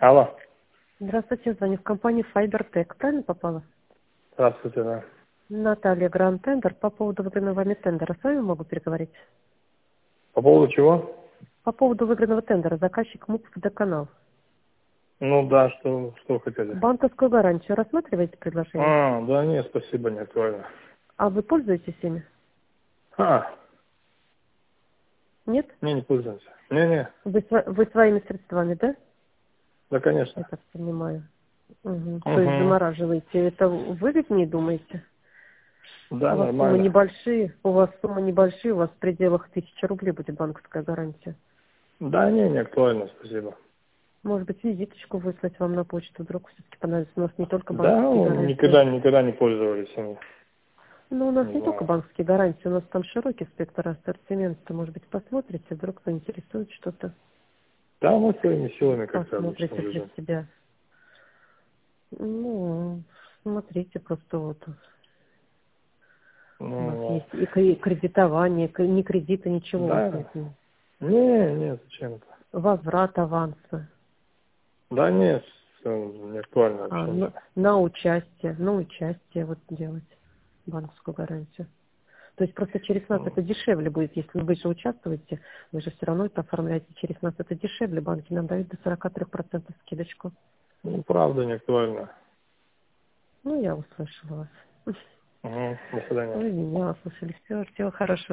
Алло. Здравствуйте, звоню в компанию FiberTech. Правильно попала? Здравствуйте, да. Наталья Гранд Тендер. По поводу выигранного вами тендера. С вами могу переговорить? По поводу чего? По поводу выигранного тендера. Заказчик МУП водоканал. Ну да, что вы хотели? Банковскую гарантию рассматриваете предложение? Да нет, спасибо, не актуально. А вы пользуетесь ими? А, Нет? не пользуемся. Не-не, Вы своими средствами, да? да, Я конечно. так понимаю. Угу. То есть Угу. замораживаете. Это выгоднее, думаете? Да, У вас суммы нормально. небольшие. У вас в пределах 1000 рублей будет банковская гарантия. Да, не актуально, спасибо. Может быть, визиточку выслать вам на почту, вдруг все-таки понадобится. У нас не только Да, банковские ну, гарантии. никогда не пользовались ими. Ну, у нас Не не только знаю. банковские гарантии, у нас там широкий спектр ассортимента. Может быть, посмотрите, вдруг заинтересует что-то. Да, мы своими силами как-то обычно Посмотрите для лежим. себя. Ну, смотрите, просто вот у нас Ну, есть и кредитование, ни кредита, ничего у вас да. нет. Не, зачем это? Возврат аванса. Да нет, не актуально А, вообще ничего. на участие вот делать банковскую гарантию. То есть просто через нас это дешевле будет, если вы же участвуете, вы же все равно это оформляете через нас, это дешевле, банки нам дают до 43% скидочку. Ну, правда, не актуально. Ну, я услышала вас. Угу. До свидания. Вы меня услышали. Всего хорошего.